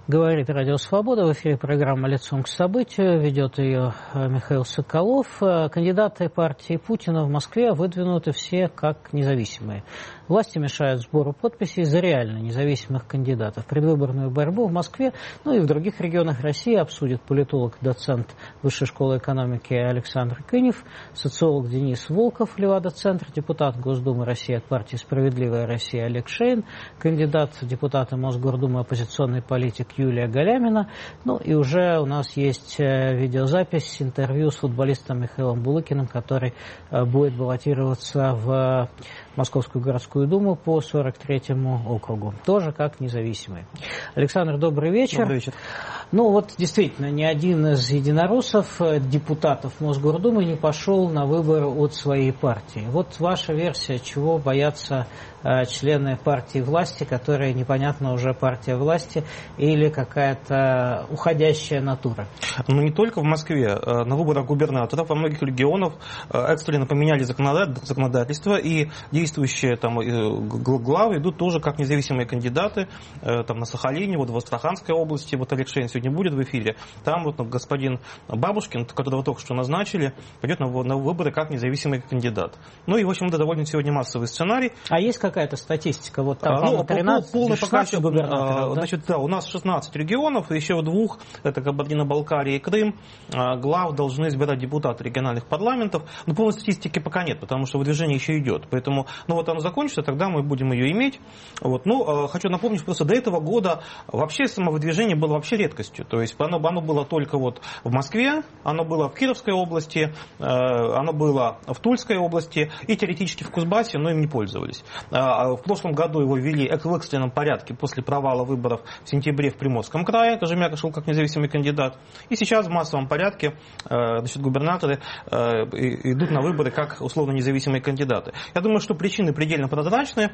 Говорит Радио Свобода. В эфире программа «Лицом к событию». Ведет ее Михаил Соколов. Кандидаты партии Путина в Москве выдвинуты все как независимые. Власти мешают сбору подписей за реально независимых кандидатов. Предвыборную борьбу в Москве, ну и в других регионах России обсудит политолог, доцент Высшей школы экономики Александр Кынев, социолог Денис Волков, Левада-центр, депутат Госдумы России от партии «Справедливая Россия» Олег Шейн, кандидат в депутаты Мосгордумы, оппозиционный политик Юлия Галямина. Ну и уже у нас есть видеозапись интервью с футболистом Михаилом Булыкиным, который будет баллотироваться в Московскую городскую думу по 43-му округу. Тоже как независимый. Александр, добрый вечер. Добрый вечер. Ну вот действительно, ни один из единороссов, депутатов Мосгордумы, не пошел на выборы от своей партии. Вот ваша версия, чего боятся члены партии власти, которая непонятно уже партия власти или какая-то уходящая натура? Ну не только в Москве. На выборах губернаторов во многих регионах экстренно поменяли законодательство, и действующие там главы идут тоже как независимые кандидаты. Там на Сахалине, вот в Астраханской области, вот Олег Шейн сегодня будет в эфире, там вот господин Бабушкин, которого только что назначили, пойдет на выборы как независимый кандидат. Ну и, в общем, это довольно сегодня массовый сценарий. А есть какая-то статистика? Вот там 13, полный 16 губернаторов, да? Значит, да, у нас 16 регионов, еще в двух, это Кабардино-Балкария и Крым, глав должны избирать депутаты региональных парламентов. Но полной статистики пока нет, потому что выдвижение еще идет. Поэтому, ну вот оно закончится, тогда мы будем ее иметь. Вот. Ну, хочу напомнить, просто до этого года вообще самовыдвижение было вообще редкостью. То есть оно было только вот в Москве, оно было в Кировской области, оно было в Тульской области и теоретически в Кузбассе, но им не пользовались. В прошлом году его ввели в экстренном порядке после провала выборов в сентябре в Приморском крае. Кожемяка шел как независимый кандидат. И сейчас в массовом порядке губернаторы идут на выборы как условно независимые кандидаты. Я думаю, что причины предельно прозрачны.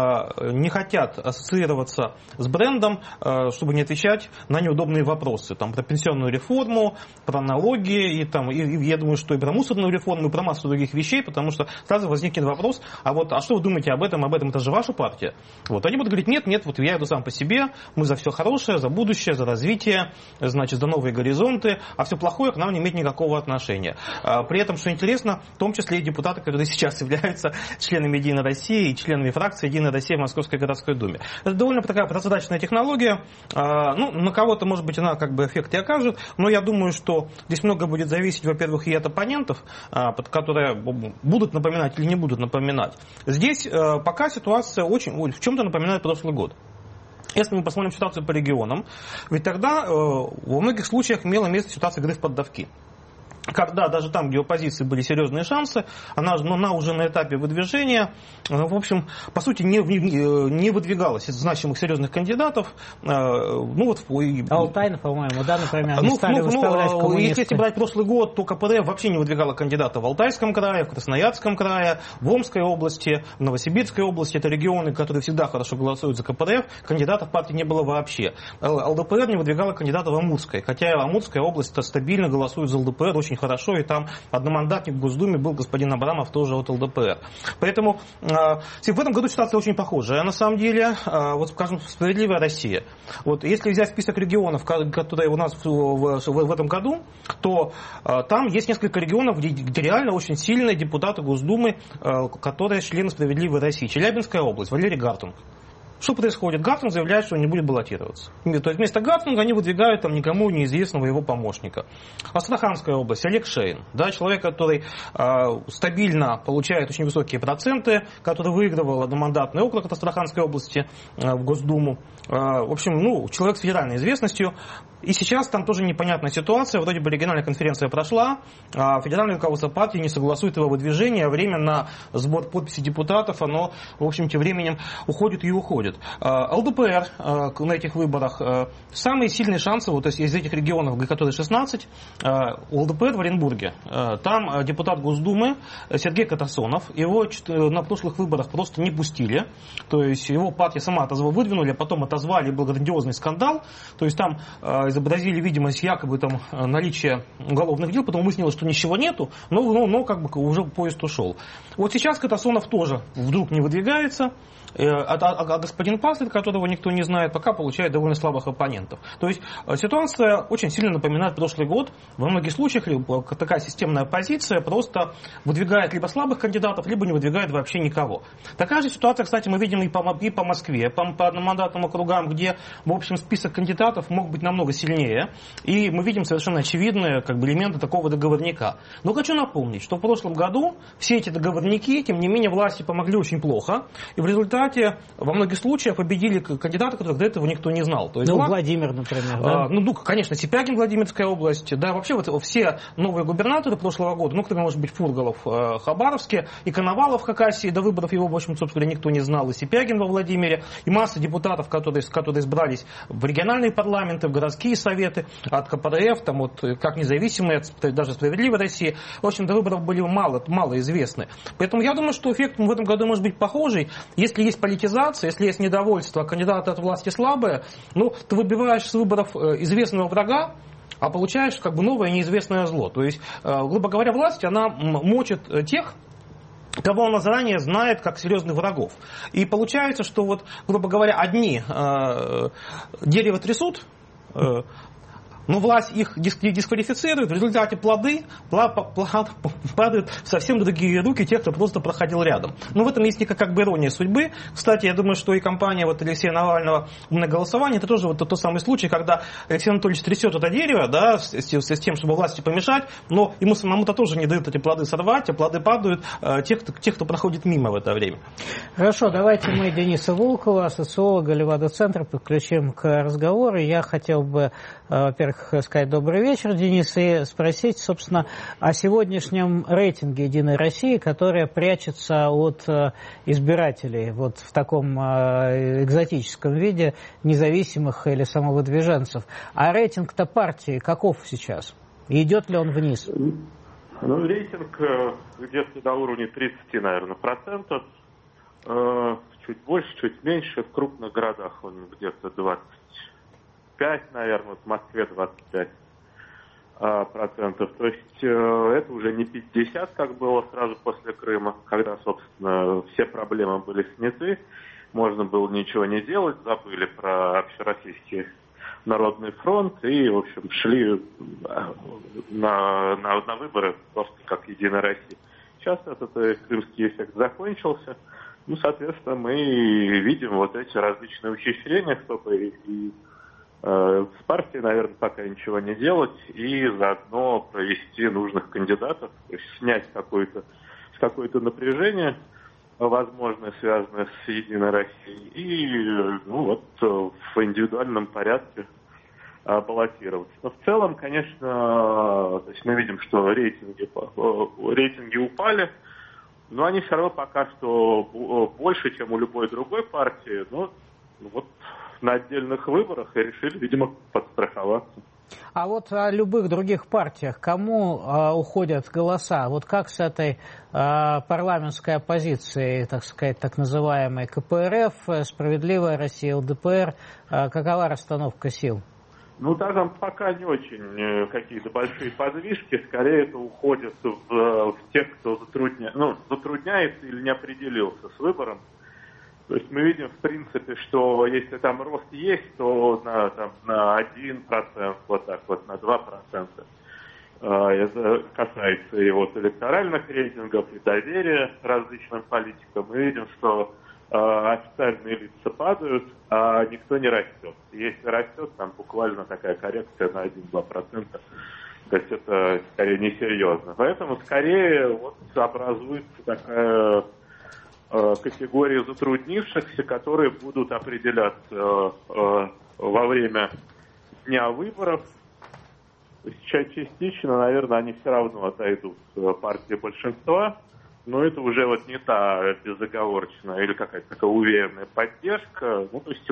Не хотят ассоциироваться с брендом, чтобы не отвечать на неудобные вопросы. Там, про пенсионную реформу, про налоги, и я думаю, что и про мусорную реформу, и про массу других вещей, потому что сразу возникнет вопрос, а что вы думаете об этом это же ваша партия. Вот. Они будут говорить, нет, вот я иду сам по себе, мы за все хорошее, за будущее, за развитие, значит, за новые горизонты, а все плохое к нам не имеет никакого отношения. При этом, что интересно, в том числе и депутаты, которые сейчас являются членами «Единой России» и членами фракции «Единая Россия» в Московской городской думе. Это довольно такая прозрачная технология. Ну, на кого-то, может быть, она как бы эффект и окажет, но я думаю, что здесь много будет зависеть, во-первых, и от оппонентов, которые будут напоминать или не будут напоминать. Здесь пока ситуация очень в чем-то напоминает прошлый год. Если мы посмотрим ситуацию по регионам, ведь тогда во многих случаях имела место ситуация игры в поддавки. Когда даже там, где у оппозиции были серьезные шансы, она уже на этапе выдвижения, в общем, по сути, не выдвигалась из значимых серьезных кандидатов. Алтайна, по-моему, да, например, не стали выставлять коммунисты. Если брать прошлый год, то КПРФ вообще не выдвигала кандидата в Алтайском крае, в Красноярском крае, в Омской области, в Новосибирской области. Это регионы, которые всегда хорошо голосуют за КПРФ. Кандидатов в партии не было вообще. ЛДПР не выдвигала кандидата в Амурской, хотя Амурская область стабильно голосует за ЛДПР очень хорошо, и там одномандатник в Госдуме был господин Абрамов, тоже от ЛДПР. Поэтому в этом году ситуация очень похожая. На самом деле, вот скажем, «Справедливая Россия». Вот если взять список регионов, которые у нас в этом году, то там есть несколько регионов, где реально очень сильные депутаты Госдумы, которые члены «Справедливой России». Челябинская область, Валерий Гартунг. Что происходит? Гартунг заявляет, что он не будет баллотироваться. То есть вместо Гартунга они выдвигают там никому неизвестного его помощника. Астраханская область, Олег Шейн. Да, человек, который стабильно получает очень высокие проценты, который выигрывал одномандатный округ от Астраханской области в Госдуму. В общем, человек с федеральной известностью. И сейчас там тоже непонятная ситуация. Вроде бы региональная конференция прошла, а федеральное руководство партии не согласует его выдвижение, а время на сбор подписей депутатов, оно, в общем, тем временем уходит и уходит. ЛДПР на этих выборах самые сильные шансы вот из этих регионов, которые 16, у ЛДПР в Оренбурге. Там депутат Госдумы Сергей Катасонов, его на прошлых выборах просто не пустили, то есть его партия сама выдвинули, а потом отозвали, был грандиозный скандал, то есть там изобразили видимость якобы там наличия уголовных дел, потом выяснилось, что ничего нету, но как бы уже поезд ушел. Вот сейчас Катасонов тоже вдруг не выдвигается, а господин Паслер, которого никто не знает, пока получает довольно слабых оппонентов. То есть ситуация очень сильно напоминает прошлый год. Во многих случаях такая системная оппозиция просто выдвигает либо слабых кандидатов, либо не выдвигает вообще никого. Такая же ситуация, кстати, мы видим и по Москве, по одномандатным округам, где, в общем, список кандидатов мог быть намного сильнее. И мы видим совершенно очевидные элементы такого договорника. Но хочу напомнить, что в прошлом году все эти договорники, тем не менее, власти помогли очень плохо. И в результате во многих случаях победили кандидаты, которых до этого никто не знал. То есть, Владимир, например, да? Конечно, Сипягин, Владимирская область. Да, вообще все новые губернаторы прошлого года, кто-то, может быть, Фургалов в Хабаровске, и Коновалов в Хакасии, до выборов его, в общем, собственно, никто не знал, и Сипягин во Владимире, и масса депутатов, которые избрались в региональные парламенты, в городские советы, от КПРФ, как независимые, даже «Справедливой России». В общем, до выборов были мало известны. Поэтому я думаю, что эффект в этом году может быть похожий. Если есть политизация, если есть недовольство, кандидаты от власти слабые, ты выбиваешь с выборов известного врага, а получаешь новое неизвестное зло. То есть, грубо говоря, власть, она мочит тех, кого она заранее знает как серьезных врагов. И получается, что, грубо говоря, одни дерево трясут, но власть их дисквалифицирует, в результате плоды падают в совсем другие руки тех, кто просто проходил рядом. В этом есть ирония судьбы. Кстати, я думаю, что и кампания Алексея Навального «Умное голосование» это тоже тот самый случай, когда Алексей Анатольевич трясет это дерево, да, с тем, чтобы власти помешать, но ему самому-то тоже не дают эти плоды сорвать, а плоды падают тех, кто проходит мимо в это время. Хорошо, давайте мы Дениса Волкова, социолога Левада-центра, подключим к разговору. Я хотел бы, во-первых, сказать добрый вечер, Денис, и спросить, собственно, о сегодняшнем рейтинге «Единой России», которая прячется от избирателей в таком экзотическом виде независимых или самовыдвиженцев. А рейтинг-то партии каков сейчас? И идет ли он вниз? Рейтинг где-то на уровне 30, наверное, процентов. Чуть больше, чуть меньше. В крупных городах он где-то 25, наверное, в Москве 25%. То есть это уже не 50, как было сразу после Крыма, когда, собственно, все проблемы были сняты, можно было ничего не делать, забыли про Общероссийский народный фронт и, в общем, шли на выборы просто как Единая Россия. Сейчас этот крымский эффект закончился. Соответственно, мы видим эти различные ухищрения, чтобы и с партией, наверное, пока ничего не делать, и заодно провести нужных кандидатов, то есть снять какое-то напряжение, возможно, связанное с Единой Россией, и в индивидуальном порядке баллотироваться. Но в целом, конечно, то есть мы видим, что рейтинги упали, но они все равно пока что больше, чем у любой другой партии, на отдельных выборах и решили, видимо, подстраховаться. А о любых других партиях, кому уходят голоса? Как с этой парламентской оппозицией, так сказать, так называемой КПРФ, «Справедливая Россия», ЛДПР, какова расстановка сил? Там пока не очень какие-то большие подвижки, скорее это уходит в тех, кто затрудняется или не определился с выбором. То есть мы видим, в принципе, что если там рост есть, то на 1%, на 2%. Это касается и электоральных рейтингов, и доверия различным политикам. Мы видим, что официальные лица падают, а никто не растет. Если растет, там буквально такая коррекция на 1-2%. То есть это скорее несерьезно. Поэтому скорее образуется такая категории затруднившихся, которые будут определяться во время дня выборов. Частично, наверное, они все равно отойдут партии большинства, но это уже не та безоговорочная или какая-то такая уверенная поддержка. То есть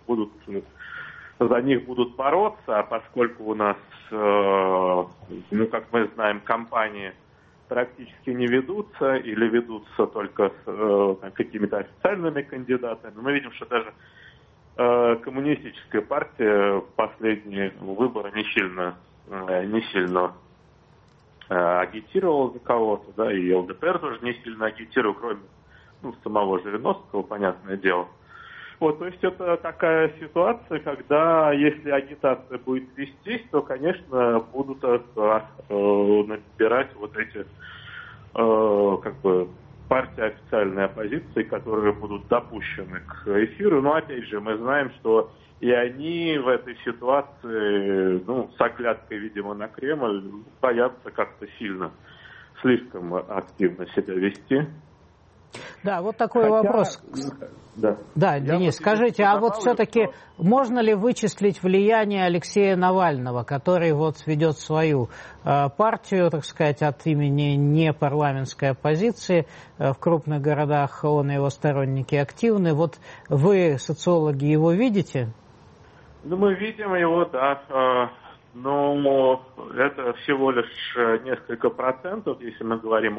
за них будут бороться, а поскольку у нас, как мы знаем, кампании практически не ведутся или ведутся только с какими-то официальными кандидатами. Мы видим, что даже коммунистическая партия последние выборы не сильно агитировала за кого-то, да, и ЛДПР тоже не сильно агитировал, кроме самого Жириновского, понятное дело. Вот, то есть это такая ситуация, когда если агитация будет вестись, то, конечно, будут набирать вот эти как бы партии официальной оппозиции, которые будут допущены к эфиру. Но опять же, мы знаем, что и они в этой ситуации, с оглядкой, видимо, на Кремль, боятся как-то слишком активно себя вести. Да, вот такой вопрос. Да, Денис, скажите, а вот все-таки можно ли вычислить влияние Алексея Навального, который вот ведет свою партию, так сказать, от имени непарламентской оппозиции в крупных городах, он и его сторонники активны. Вот вы, социологи, его видите? Мы видим его, да, но это всего лишь несколько процентов, если мы говорим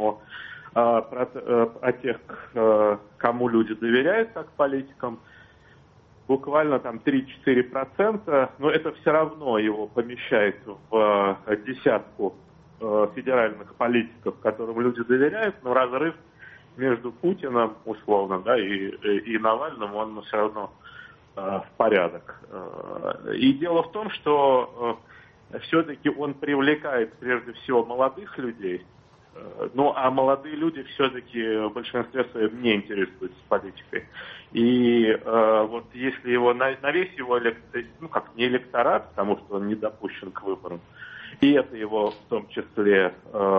о тех, кому люди доверяют как политикам, буквально там 3-4%, но это все равно его помещает в десятку федеральных политиков, которым люди доверяют, но разрыв между Путиным, условно, да, и Навальным, он все равно в порядок. И дело в том, что все-таки он привлекает прежде всего молодых людей, а молодые люди все-таки в большинстве своем не интересуются политикой. И вот если его на весь его не электорат, потому что он не допущен к выборам, и это его в том числе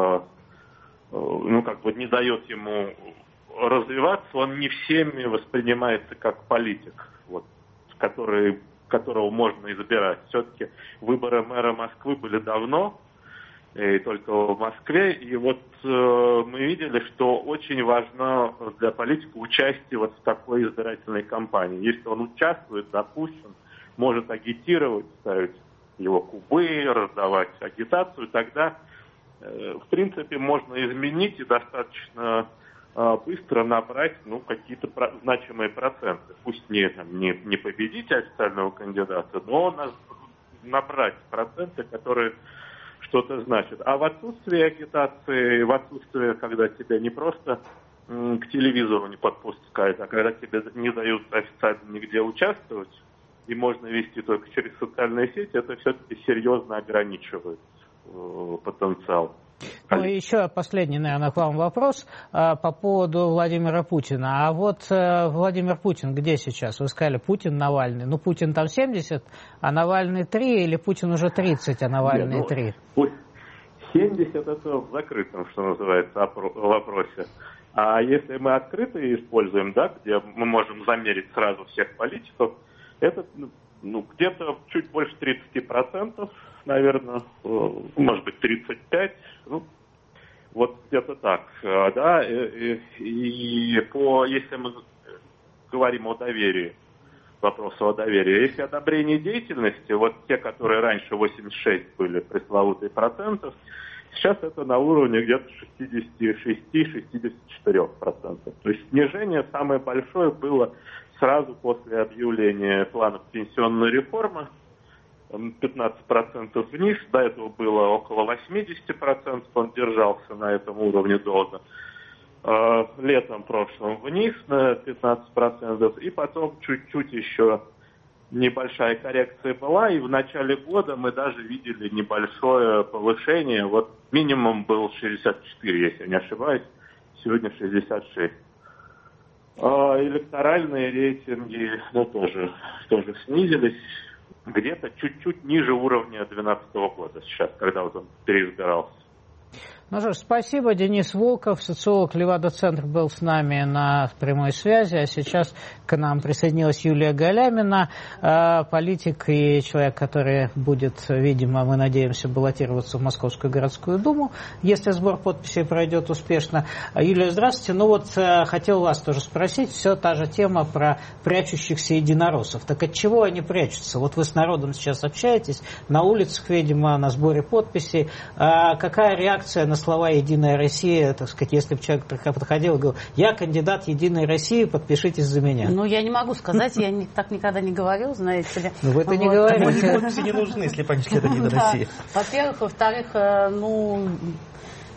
не дает ему развиваться, он не всеми воспринимается как политик, которого можно избирать. Все-таки выборы мэра Москвы были давно, и только в Москве. И вот мы видели, что очень важно для политика участие вот в такой избирательной кампании. Если он участвует, допустим, может агитировать, ставить его кубы, раздавать агитацию, тогда, в принципе, можно изменить и достаточно быстро набрать какие-то значимые проценты. Пусть не победить официального кандидата, но набрать проценты, которые что-то значит. А в отсутствии агитации, в отсутствии, когда тебя не просто к телевизору не подпускают, а когда тебе не дают официально нигде участвовать, и можно вести только через социальные сети, это все-таки серьезно ограничивает потенциал. И еще последний, наверное, к вам вопрос по поводу Владимира Путина. А вот Владимир Путин где сейчас? Вы сказали, Путин, Навальный. Путин там 70, а Навальный 3, или Путин уже 30, а Навальный 3? 70 это в закрытом, что называется, вопросе. А если мы открыто используем, где мы можем замерить сразу всех политиков, это где-то чуть больше 30%, наверное, может быть 35%, вот где-то так, да, и если мы говорим о доверии, вопросу о доверии, если одобрение деятельности, вот те, которые раньше 86 были пресловутые процентов, сейчас это на уровне где-то 66-64%. То есть снижение самое большое было сразу после объявления планов пенсионной реформы, 15% вниз, до этого было около 80%, он держался на этом уровне долго. Летом прошлым вниз на 15%, и потом чуть-чуть еще небольшая коррекция была, и в начале года мы даже видели небольшое повышение, вот минимум был 64, если я не ошибаюсь, сегодня 66. Электоральные рейтинги тоже снизились, где-то чуть-чуть ниже уровня 2012 года сейчас, когда вот он переизбирался. Ну что ж, спасибо. Денис Волков, социолог Левада-центр, был с нами на прямой связи, а сейчас к нам присоединилась Юлия Галямина, политик и человек, который будет, видимо, мы надеемся, баллотироваться в Московскую городскую думу, если сбор подписей пройдет успешно. Юлия, здравствуйте. Хотел вас тоже спросить, все та же тема про прячущихся единороссов. Так от чего они прячутся? Вот вы с народом сейчас общаетесь, на улицах, видимо, на сборе подписей. Какая реакция на слова «Единая Россия», так сказать, если бы человек подходил и говорил: я кандидат «Единой России, подпишитесь за меня»? Я не могу сказать, я так никогда не говорил, знаете ли. Вы это не говорите. Подписи не нужны, если бы они шли от «Единой России». Во-первых, во-вторых,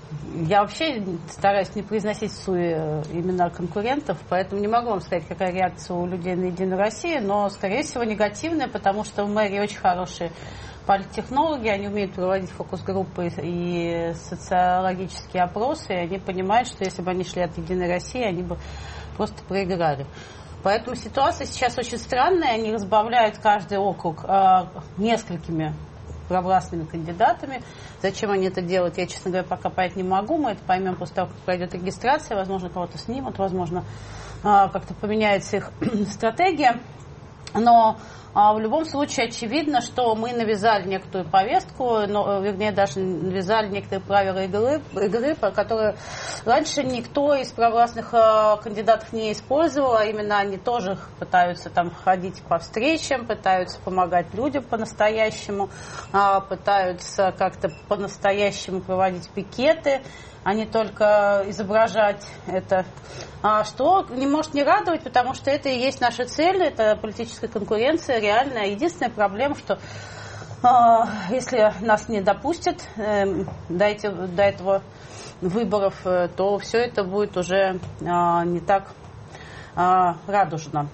Я вообще стараюсь не произносить вслух имена конкурентов, поэтому не могу вам сказать, какая реакция у людей на «Единую Россию», но, скорее всего, негативная, потому что в мэрии очень хорошие политтехнологи, они умеют проводить фокус-группы и социологические опросы, и они понимают, что если бы они шли от «Единой России», они бы просто проиграли. Поэтому ситуация сейчас очень странная, они разбавляют каждый округ несколькими провластными кандидатами. Зачем они это делают, я, честно говоря, пока понять не могу. Мы это поймем после того, как пройдет регистрация. Возможно, кого-то снимут, возможно, как-то поменяется их стратегия. Но в любом случае очевидно, что мы навязали некоторую повестку, вернее, даже навязали некоторые правила игры, по которым раньше никто из провластных кандидатов не использовал, а именно они тоже пытаются там ходить по встречам, пытаются помогать людям по-настоящему, пытаются как-то по-настоящему проводить пикеты, а не только изображать это. Что не может не радовать, потому что это и есть наша цель, это политическая конкуренция реальная. Единственная проблема, что если нас не допустят до этого выборов, то все это будет уже не так радужно.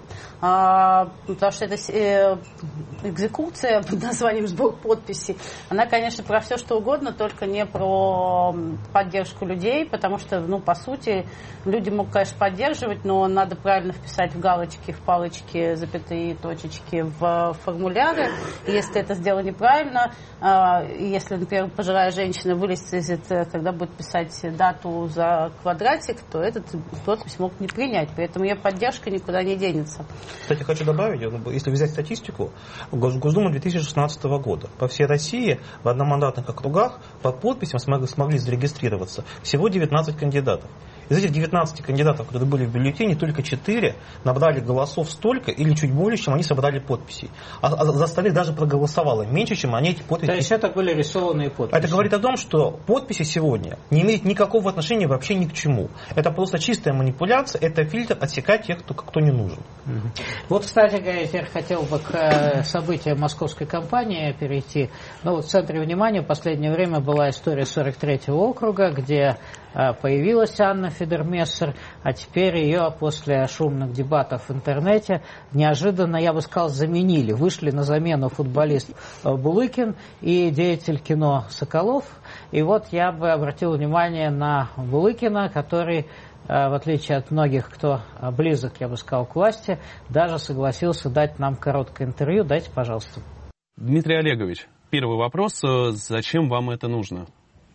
Потому что эта экзекуция под названием «Сбор подписей», она, конечно, про все что угодно, только не про поддержку людей, потому что, по сути, люди могут, конечно, поддерживать, но надо правильно вписать в галочки, в палочки, запятые, точечки в формуляры. И если это сделано неправильно, если, например, пожилая женщина вылезет, когда будет писать дату за квадратик, то этот подпись могут не принять. Поэтому ее поддержка никуда не денется. Кстати, хочу добавить, если взять статистику, Госдума 2016 года. По всей России в одномандатных округах под подписью смогли зарегистрироваться всего 19 кандидатов. Из этих 19 кандидатов, которые были в бюллетене, только 4 набрали голосов столько или чуть более, чем они собрали подписей. А за остальных даже проголосовало меньше, чем они эти подписи. То есть это были рисованные подписи. Это говорит о том, что подписи сегодня не имеют никакого отношения вообще ни к чему. Это просто чистая манипуляция, это фильтр отсекать тех, кто не нужен. Вот, кстати говоря, я теперь хотел бы к событиям московской кампании перейти. В центре внимания в последнее время была история 43-го округа, где появилась Анна Федермессер, а теперь ее после шумных дебатов в интернете неожиданно, я бы сказал, заменили. Вышли на замену футболист Булыкин и деятель кино Соколов. И вот я бы обратил внимание на Булыкина, который, в отличие от многих, кто близок, я бы сказал, к власти, даже согласился дать нам короткое интервью. Дайте, пожалуйста. Дмитрий Олегович, первый вопрос. Зачем вам это нужно?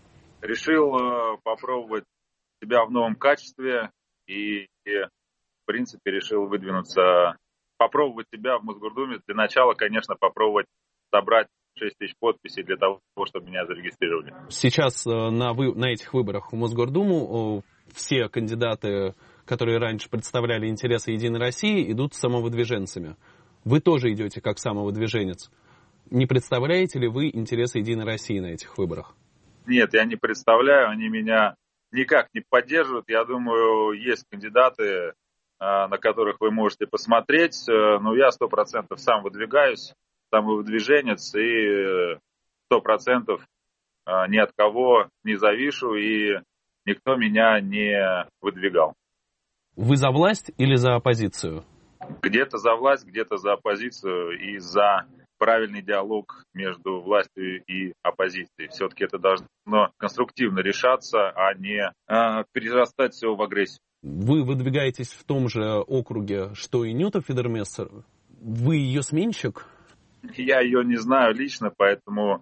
Решил попробовать себя в новом качестве и, в принципе, решил выдвинуться, попробовать себя в Мосгордуме. Для начала, конечно, попробовать собрать 6 тысяч подписей для того, чтобы меня зарегистрировали. Сейчас на этих выборах в Мосгордуму все кандидаты, которые раньше представляли интересы «Единой России», идут самовыдвиженцами. Вы тоже идете как самовыдвиженец. Не представляете ли вы интересы «Единой России» на этих выборах? Нет, я не представляю, они меня никак не поддерживают. Я думаю, есть кандидаты, на которых вы можете посмотреть, но я 100% сам выдвигаюсь, самовыдвиженец, и 100% ни от кого не завишу, и никто меня не выдвигал. Вы за власть или за оппозицию? Где-то за власть, где-то за оппозицию и за правильный диалог между властью и оппозицией. Все-таки это должно конструктивно решаться, а не перерастать все в агрессию. Вы выдвигаетесь в том же округе, что и Нюта Федермессер. Вы ее сменщик? Я ее не знаю лично, поэтому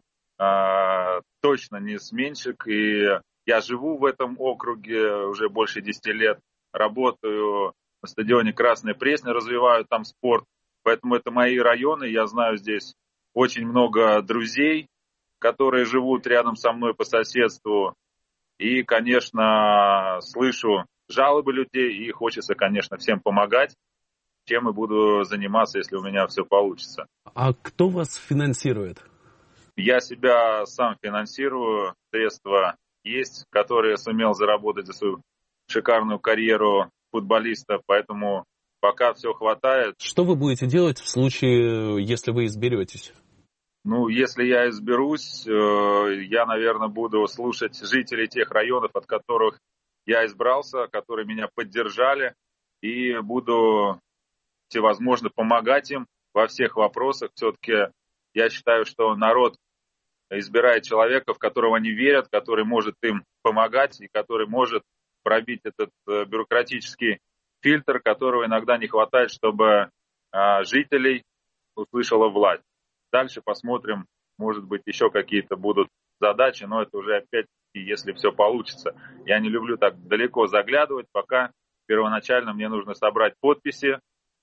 точно не сменщик. И я живу в этом округе уже больше 10 лет. Работаю на стадионе Красная Пресня, развиваю там спорт. Поэтому это мои районы, я знаю здесь очень много друзей, которые живут рядом со мной по соседству. И, конечно, слышу жалобы людей, и хочется, конечно, всем помогать, чем и буду заниматься, если у меня все получится. А кто вас финансирует? Я себя сам финансирую, средства есть, которые сумел заработать за свою шикарную карьеру футболиста, поэтому пока все хватает. Что вы будете делать в случае, если вы изберетесь? Ну, если я изберусь, я, наверное, буду слушать жителей тех районов, от которых я избрался, которые меня поддержали, и буду всевозможно помогать им во всех вопросах. Все-таки я считаю, что народ избирает человека, в которого они верят, который может им помогать и который может пробить этот бюрократический фильтр, которого иногда не хватает, чтобы жителей услышала власть. Дальше посмотрим, может быть, еще какие-то будут задачи, но это уже опять-таки, если все получится. Я не люблю так далеко заглядывать, пока первоначально мне нужно собрать подписи,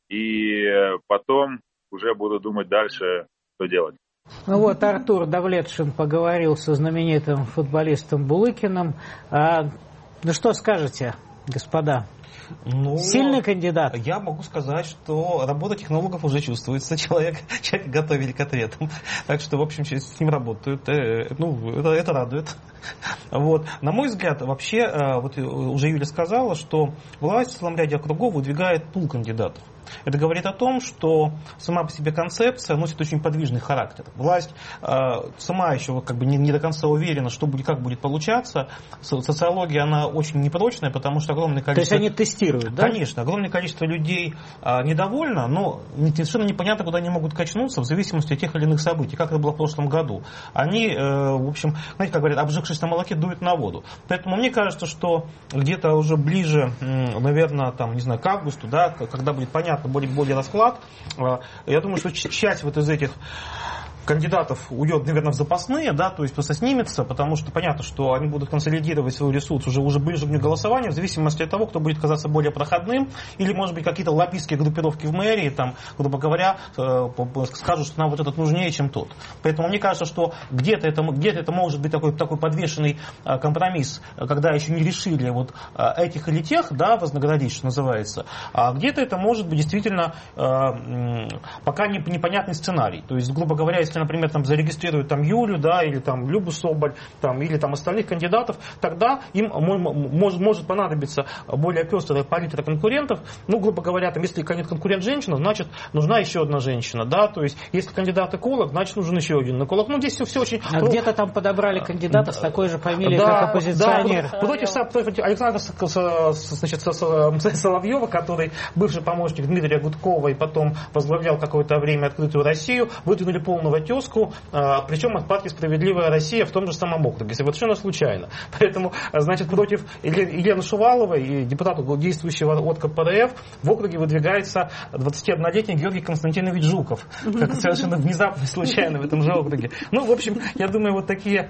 и потом уже буду думать дальше, что делать. Ну вот Артур Давлетшин поговорил со знаменитым футболистом Булыкиным. Ну что скажете, господа? Ну, сильный кандидат? Я могу сказать, что работа технологов уже чувствуется. Человек готовили к ответам. Так что, в общем, с ним работают. Это радует. Вот. На мой взгляд, вообще, вот уже Юля сказала, что власть в целом ряде округов выдвигает пул кандидатов. Это говорит о том, что сама по себе концепция носит очень подвижный характер. Власть сама еще как бы не до конца уверена, как будет получаться. Социология, она очень непрочная, потому что огромное количество... То есть они тестируют, да? Конечно. Огромное количество людей недовольно, но совершенно непонятно, куда они могут качнуться в зависимости от тех или иных событий, как это было в прошлом году. Они, в общем, знаете, как говорят, обжигшись на молоке, дуют на воду. Поэтому мне кажется, что где-то уже ближе, наверное, там, не знаю, к августу, да, когда будет понятно, более расклад. Я думаю, что часть вот из этих кандидатов уйдет, наверное, в запасные, да, то есть просто снимется, потому что понятно, что они будут консолидировать свой ресурс уже ближе к дню голосования, в зависимости от того, кто будет казаться более проходным, или, может быть, какие-то лоббистские группировки в мэрии, там, грубо говоря, скажут, что нам вот этот нужнее, чем тот. Поэтому мне кажется, что где-то это может быть такой подвешенный компромисс, когда еще не решили вот этих или тех, да, вознаградить, что называется, а где-то это может быть действительно пока непонятный сценарий. То есть, грубо говоря, если, например, там зарегистрируют там Юлю, да, или там Любу Соболь, там, или там остальных кандидатов, тогда им может понадобиться более пестрая палитра конкурентов. Ну, грубо говоря, там, если конкурент женщина, значит, нужна еще одна женщина, да, то есть, если кандидат эколог, значит, нужен еще один эколог. Ну, здесь все очень... где-то там подобрали кандидата с такой же фамилией, как оппозиционер. Да, против Александра Соловьева, который бывший помощник Дмитрия Гудкова и потом возглавлял какое-то время Открытую Россию, выдвинули полного тезку, причем от партии «Справедливая Россия» в том же самом округе, совершенно случайно. Поэтому, значит, против Елены Шуваловой, депутата действующего от КПРФ, в округе выдвигается 21-летний Георгий Константинович Жуков. Как совершенно внезапно и случайно в этом же округе. Ну, в общем, я думаю, вот такие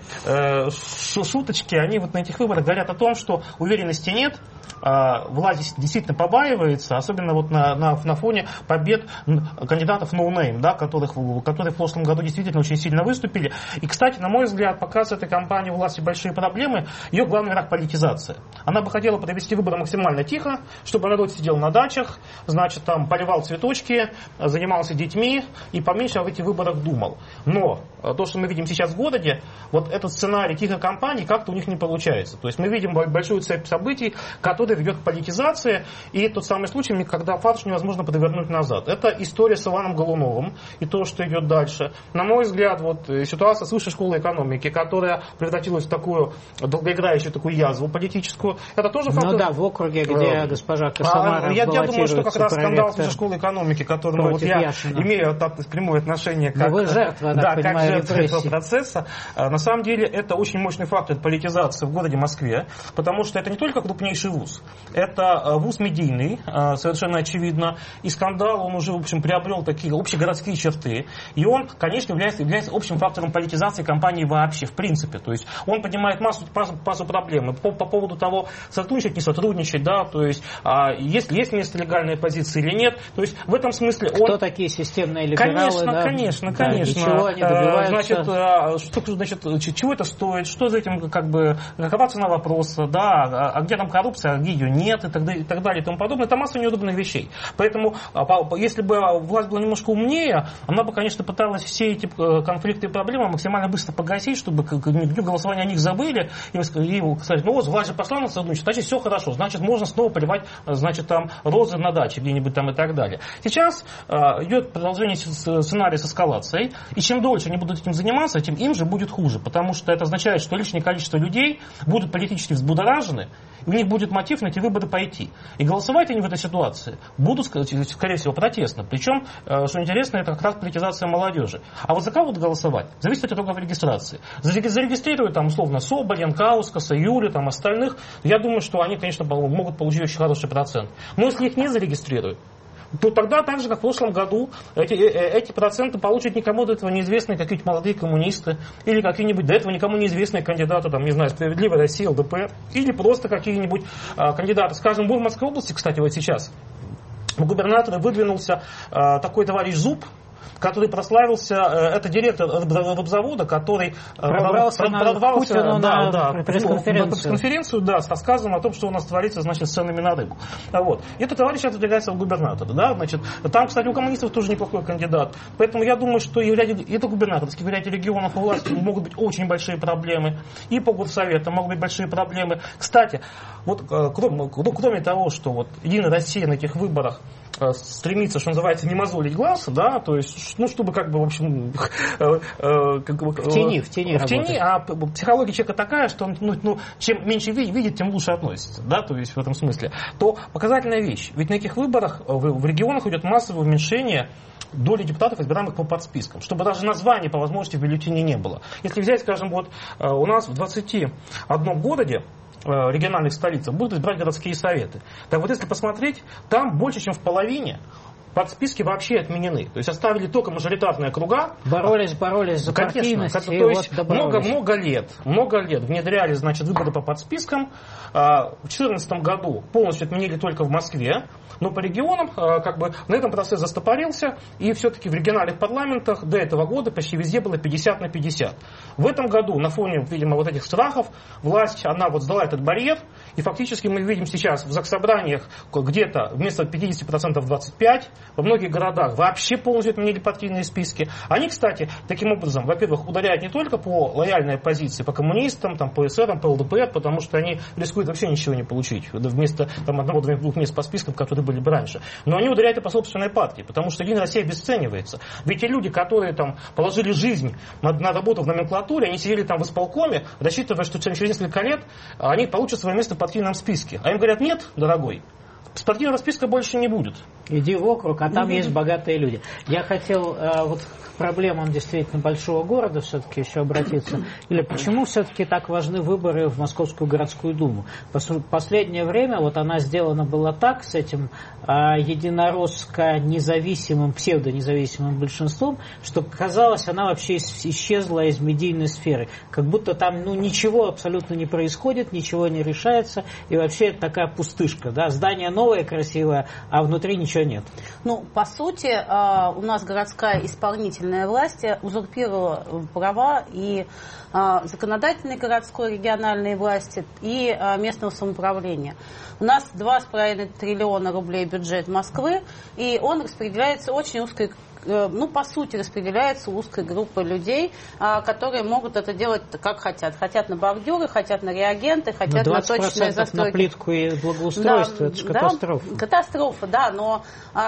шуточки, они вот на этих выборах говорят о том, что уверенности нет, власть действительно побаивается, особенно вот на фоне побед кандидатов no-name, да, которые в прошлом году действительно очень сильно выступили. И, кстати, на мой взгляд, пока с этой кампанией у власти большие проблемы, ее главный враг — политизация. Она бы хотела провести выборы максимально тихо, чтобы народ сидел на дачах, значит, там поливал цветочки, занимался детьми и поменьше об этих выборах думал. Но то, что мы видим сейчас в городе, вот этот сценарий тихой кампании как-то у них не получается. То есть мы видим большую цепь событий, которая ведет к политизации, и тот самый случай, когда фарш невозможно подвернуть назад. Это история с Иваном Голуновым и то, что идет дальше. На мой взгляд, вот ситуация с высшей школой экономики, которая превратилась в такую долгоиграющую такую язву политическую, это тоже фактор... Ну да, в округе, где госпожа Косомаров я думаю, что как раз скандал с высшей школой экономики, который вот я имею прямое отношение как жертва, этого процесса, на самом деле это очень мощный фактор политизации в городе Москве, потому что это не только крупнейший вуз, это вуз медийный, совершенно очевидно, и скандал, он уже, в общем, приобрел такие общегородские черты, и он, конечно, является общим фактором политизации компании вообще, в принципе. То есть он поднимает массу проблем по поводу того, сотрудничать, не сотрудничать, да, то есть есть место легальной позиции или нет. То есть в этом смысле он... Кто такие системные либералы? Конечно. Чего они добиваются? Значит, чего это стоит, что за этим, как бы, какова цена вопроса, да, а где там коррупция, а где ее нет, и так далее, и тому подобное. Это масса неудобных вещей. Поэтому, если бы власть была немножко умнее, она бы, конечно, пыталась все эти конфликты и проблемы максимально быстро погасить, чтобы к дню голосования о них забыли, и сказать, ну вот, власть же пошла на Садовничество, значит, все хорошо, значит, можно снова поливать, значит, там, розы на даче где-нибудь там и так далее. Сейчас идет продолжение сценария с эскалацией, и чем дольше они будут этим заниматься, тем им же будет хуже, потому что это означает, что лишнее количество людей будут политически взбудоражены, и у них будет мотив на эти выборы пойти. И голосовать они в этой ситуации будут, скорее всего, протестно. Причем, что интересно, это как раз политизация молодежи. А вот за кого будут голосовать? Зависит от итогов регистрации. Зарегистрируют там, условно, Соболь, Каускаса, Юли, там, остальных. Я думаю, что они, конечно, могут получить очень хороший процент. Но если их не зарегистрируют, то тогда, так же, как в прошлом году, эти проценты получат никому до этого неизвестные какие-нибудь молодые коммунисты или какие-нибудь до этого никому неизвестные кандидаты, там, не знаю, «Справедливая Россия», ЛДПР, или просто какие-нибудь кандидаты. Скажем, в Мурманской области, кстати, вот сейчас в губернаторы выдвинулся такой товарищ Зуб, который прославился, это директор рыбзавода, который прорвался на пресс-конференцию, да, с рассказом о том, что у нас творится, значит, с ценами на рыбу. Вот. И этот товарищ отодвигается в губернатора, да, значит, там, кстати, у коммунистов тоже неплохой кандидат. Поэтому я думаю, что и в ряде регионов у власти могут быть очень большие проблемы, и по горсоветам могут быть большие проблемы. Кстати, вот кроме того, что вот Единая Россия на этих выборах стремится, что называется, не мозолить глаз, да, то есть, ну, чтобы как бы, в общем, в тени, а психология человека такая, что он, ну, чем меньше видит, тем лучше относится, да, то есть в этом смысле, то показательная вещь. Ведь на этих выборах в регионах идет массовое уменьшение доли депутатов, избираемых по подспискам, чтобы даже названия по возможности в бюллетене не было. Если взять, скажем, вот у нас в 21 городе региональных столицах будут избирать городские советы. Так вот, если посмотреть, там больше, чем в половине подсписки вообще отменены. То есть оставили только мажоритарные округа. Боролись за партийность. То есть много лет внедряли, значит, выборы по подспискам. В 2014 году полностью отменили только в Москве. Но по регионам как бы на этом процесс застопорился. И все-таки в региональных парламентах до этого года почти везде было 50/50. В этом году на фоне, видимо, вот этих страхов власть, она вот сдала этот барьер. И фактически мы видим сейчас в заксобраниях где-то вместо 50% 25%. Во многих городах вообще полностью отменили партийные списки. Они, кстати, таким образом, во-первых, ударяют не только по лояльной оппозиции, по коммунистам, там, по эсерам, по ЛДПР, потому что они рискуют вообще ничего не получить вместо там, 1-2 мест по спискам, которые были бы раньше. Но они ударяют и по собственной партии, потому что Единая Россия обесценивается. Ведь те люди, которые там положили жизнь на работу в номенклатуре, они сидели там в исполкоме, рассчитывая, что через несколько лет они получат свое место в партийном списке. А им говорят, нет, дорогой, партийного списка больше не будет. Иди в округ, а там есть богатые люди. Я хотел вот к проблемам действительно большого города все-таки еще обратиться. Или почему все-таки так важны выборы в Московскую городскую думу? В последнее время вот она сделана была так, с этим единороско-независимым, псевдонезависимым большинством, что казалось, она вообще исчезла из медийной сферы. Как будто там ничего абсолютно не происходит, ничего не решается, и вообще это такая пустышка. Да? Здание новое, красивое, а внутри ничего нет. Ну, по сути, у нас городская исполнительная власть узурпировала права и законодательной городской региональной власти и местного самоуправления. У нас 2,5 триллиона рублей бюджет Москвы, и он распределяется очень узкой, по сути, распределяется узкой группой людей, которые могут это делать как хотят. Хотят на бордюры, хотят на реагенты, хотят на точные застройки. На плитку и благоустройство, да, это же катастрофа. Да, катастрофа, да, но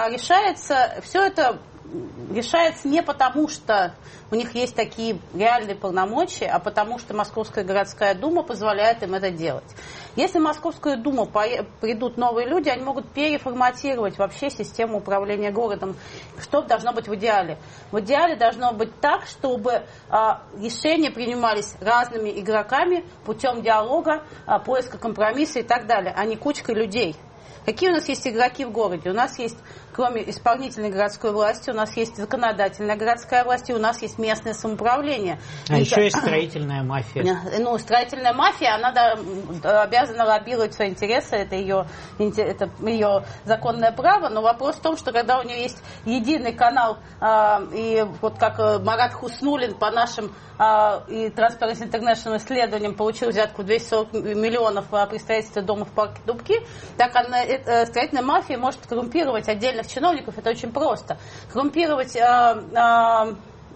все это решается не потому, что у них есть такие реальные полномочия, а потому что Московская городская дума позволяет им это делать. Если в Московскую думу придут новые люди, они могут переформатировать вообще систему управления городом. Что должно быть в идеале? В идеале должно быть так, чтобы решения принимались разными игроками путем диалога, поиска компромисса и так далее, а не кучкой людей. Какие у нас есть игроки в городе? У нас есть, кроме исполнительной городской власти, у нас есть законодательная городская власть, и у нас есть местное самоуправление. Еще есть строительная мафия. Строительная мафия, она обязана лоббировать свои интересы, это ее законное право, но вопрос в том, что когда у нее есть единый канал, и вот как Марат Хуснуллин по нашим и Transparency International исследованиям получил взятку 240 миллионов при строительстве дома в парке Дубки, так строительная мафия может коррумпировать отдельных чиновников, это очень просто. Коррумпировать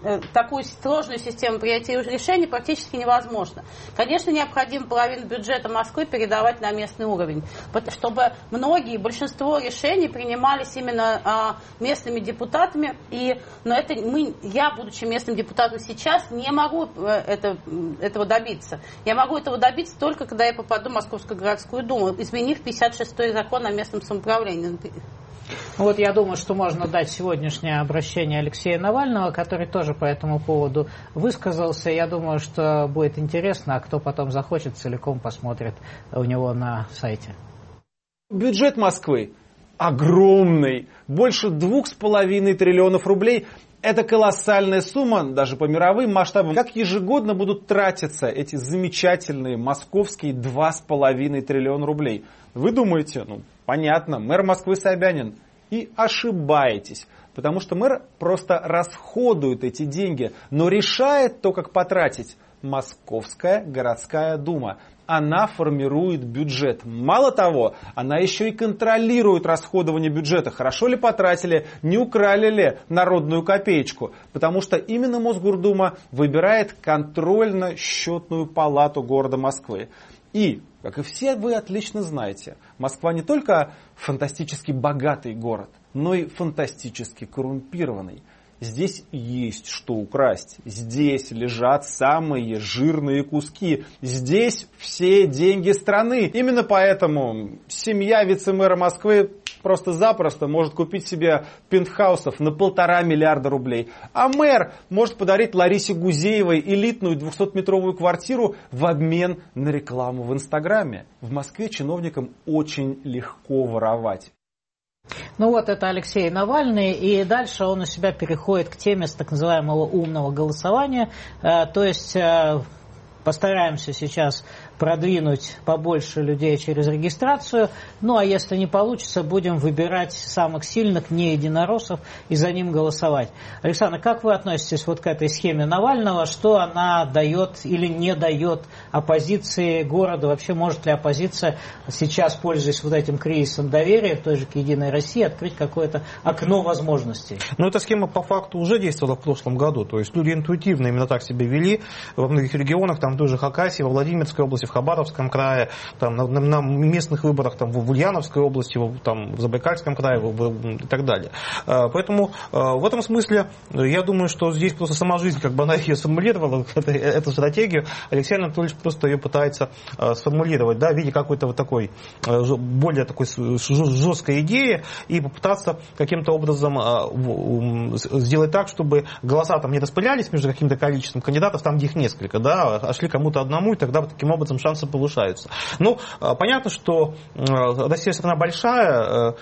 такую сложную систему принятия решений практически невозможно. Конечно, необходимо половину бюджета Москвы передавать на местный уровень, чтобы большинство решений принимались именно местными депутатами. Но я, будучи местным депутатом сейчас, не могу этого добиться. Я могу этого добиться только когда я попаду в Московскую городскую думу, изменив 56-й закон о местном самоуправлении. Вот я думаю, что можно дать сегодняшнее обращение Алексея Навального, который тоже по этому поводу высказался. Я думаю, что будет интересно, а кто потом захочет, целиком посмотрит у него на сайте. Бюджет Москвы огромный, больше 2,5 триллионов рублей. Это колоссальная сумма, даже по мировым масштабам. Как ежегодно будут тратиться эти замечательные московские 2,5 триллиона рублей? Вы думаете, понятно, мэр Москвы Собянин. И ошибаетесь, потому что мэр просто расходует эти деньги, но решает то, как потратить, Московская городская дума. Она формирует бюджет. Мало того, она еще и контролирует расходование бюджета. Хорошо ли потратили, не украли ли народную копеечку. Потому что именно Мосгордума выбирает контрольно-счетную палату города Москвы. И, как и все вы отлично знаете, Москва не только фантастически богатый город, но и фантастически коррумпированный. Здесь есть что украсть. Здесь лежат самые жирные куски. Здесь все деньги страны. Именно поэтому семья вице-мэра Москвы просто-запросто может купить себе пентхаусов на 1,5 миллиарда рублей. А мэр может подарить Ларисе Гузеевой элитную 200-метровую квартиру в обмен на рекламу в Инстаграме. В Москве чиновникам очень легко воровать. Это Алексей Навальный, и дальше он у себя переходит к теме с так называемого умного голосования, то есть постараемся сейчас продвинуть побольше людей через регистрацию, а если не получится, будем выбирать самых сильных, не единороссов, и за ним голосовать. Александр, как вы относитесь к этой схеме Навального, что она дает или не дает оппозиции города, вообще может ли оппозиция сейчас, пользуясь этим кризисом доверия, той же к Единой России, открыть какое-то окно возможностей? Эта схема по факту уже действовала в прошлом году, то есть люди интуитивно именно так себя вели во многих регионах, в той же Хакасии, во Владимирской области, в Хабаровском крае, на местных выборах в Ульяновской области, в Забайкальском крае и так далее. Поэтому в этом смысле я думаю, что здесь просто сама жизнь, она ее сформулировала, эту стратегию, Алексей Анатольевич просто ее пытается сформулировать, в виде какой-то такой, более такой жесткой идеи и попытаться каким-то образом сделать так, чтобы голоса не распылялись между каким-то количеством кандидатов, там, где их несколько, а шли кому-то одному, и тогда таким образом шансы повышаются. Понятно, что Россия страна большая,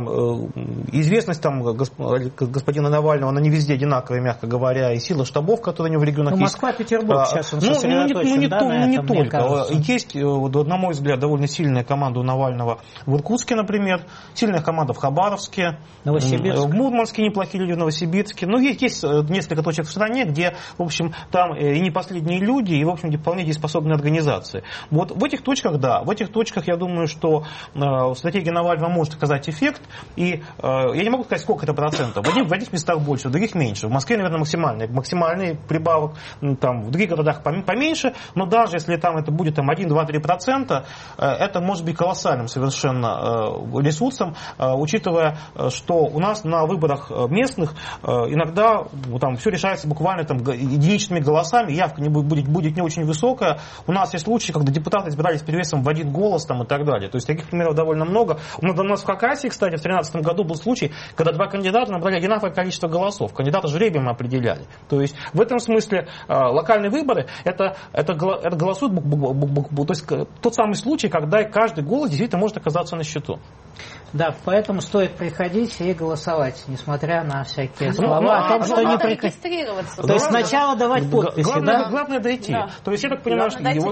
известность господина Навального, она не везде одинаковая, мягко говоря, и сила штабов, которые у него в регионах есть. Москва, Петербург сейчас он сосредоточен, не только. Есть, на мой взгляд, довольно сильная команда у Навального в Иркутске, например, сильная команда в Хабаровске, в Мурманске неплохие люди, в Новосибирске. Есть несколько точек в стране, где, в общем, там и не последние люди, и, в общем, вполне дееспособные организации. В этих точках, в этих точках, я думаю, что стратегия Навального может оказать эффект, и я не могу сказать, сколько это процентов. В одних местах больше, в других меньше. В Москве, наверное, максимальный прибавок, в других городах поменьше, но даже если это будет 1, 2, 3%, это может быть колоссальным совершенно ресурсом, учитывая, что у нас на выборах местных иногда все решается буквально единичными голосами, явка будет не очень высокая. У нас есть случаи, когда депутаты избирались перевесом в 1 голос и так далее. То есть таких примеров довольно много. У нас в Хакасии, кстати, в 2013 году был случай, когда 2 кандидата набрали одинаковое количество голосов. Кандидата жребием определяли. То есть в этом смысле локальные выборы это голосуют, то есть тот самый случай, когда каждый голос действительно может оказаться на счету. Да, поэтому стоит приходить и голосовать, несмотря на всякие слова о том, что не приходить. То есть сначала давать подписи, Главное дойти. Да. То есть я так понимаю, что на мой взгляд,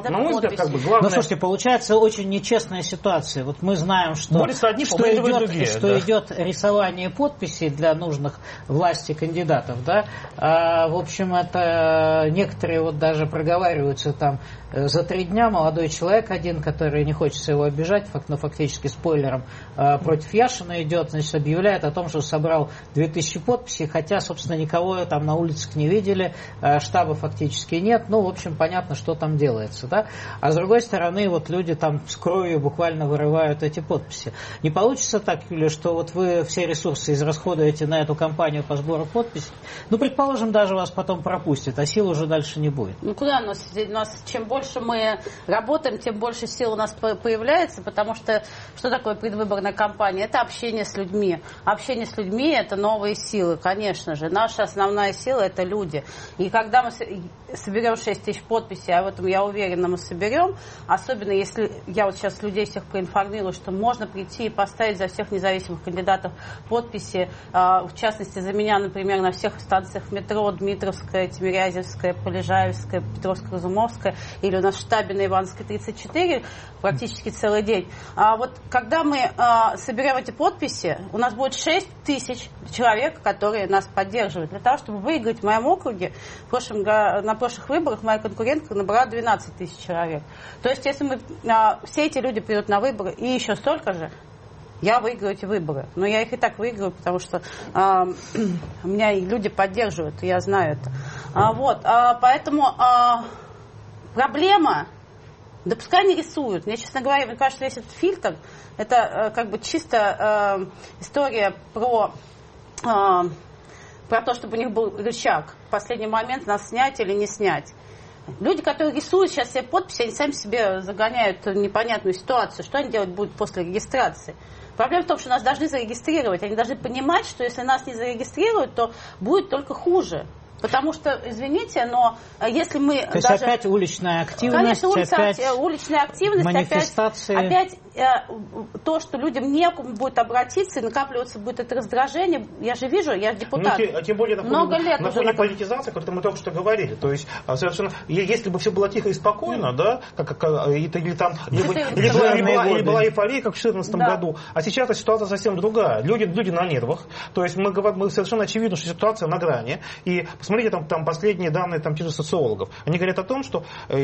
нет, как бы главное... Ну, слушайте, получается очень нечестная ситуация. Вот мы знаем, что идет рисование подписей для нужных власти кандидатов, да. В общем, это некоторые вот даже проговариваются там за 3 дня. Молодой человек один, который, не хочется его обижать, но фактически спойлером, против Яшина идет, значит, объявляет о том, что собрал 2000 подписей, хотя, собственно, никого там на улицах не видели, штаба фактически нет. Ну, в общем, понятно, что там делается, да. А с другой стороны, вот люди там с кровью буквально вырывают эти подписи. Не получится так, Юлия, что вот вы все ресурсы израсходуете на эту кампанию по сбору подписей? Ну, предположим, даже вас потом пропустят, а сил уже дальше не будет. Ну, куда у нас чем больше мы работаем, тем больше сил у нас появляется, потому что такое предвыборная кампания? Это общение с людьми. Общение с людьми – это новые силы, конечно же. Наша основная сила – это люди. И когда мы соберем 6 тысяч подписей, а в этом, я уверена, мы соберем, особенно если я вот сейчас людей всех проинформирую, что можно прийти и поставить за всех независимых кандидатов подписи, в частности, за меня, например, на всех станциях метро: Дмитровская, Тимирязевская, Полежаевская, Петровско-Разумовская, или у нас в штабе на Ивановской 34 практически целый день. А вот когда мы соберем эти подписи, у нас будет 6 тысяч человек, которые нас поддерживают. Для того, чтобы выиграть в моем округе, на прошлых выборах моя конкурентка набрала 12 тысяч человек. То есть, если все эти люди придут на выборы и еще столько же, я выиграю эти выборы. Но я их и так выиграю, потому что меня люди поддерживают, и я знаю это. Поэтому проблема, да пускай не рисуют. Мне, честно говоря, мне кажется, весь этот фильтр, это как бы чисто история про то, чтобы у них был рычаг. В последний момент нас снять или не снять. Люди, которые рисуют сейчас себе подписи, они сами себе загоняют непонятную ситуацию. Что они делать будут после регистрации? Проблема в том, что нас должны зарегистрировать. Они должны понимать, что если нас не зарегистрируют, то будет только хуже. Потому что, извините, но если мы то есть опять уличная активность, конечно, опять уличная активность, манифестации. опять то, что людям некому будет обратиться, и накапливаться будет это раздражение. Я же вижу, я депутат. Тем более много лет на фоне политизации, о которой мы только что говорили. То есть, совершенно, если бы все было тихо и спокойно, да, или была эйфория, как в 2014 году, а сейчас ситуация совсем другая. Люди на нервах. То есть мы совершенно очевидно, что ситуация на грани. И посмотрите там последние данные тех же социологов. Они говорят о том, что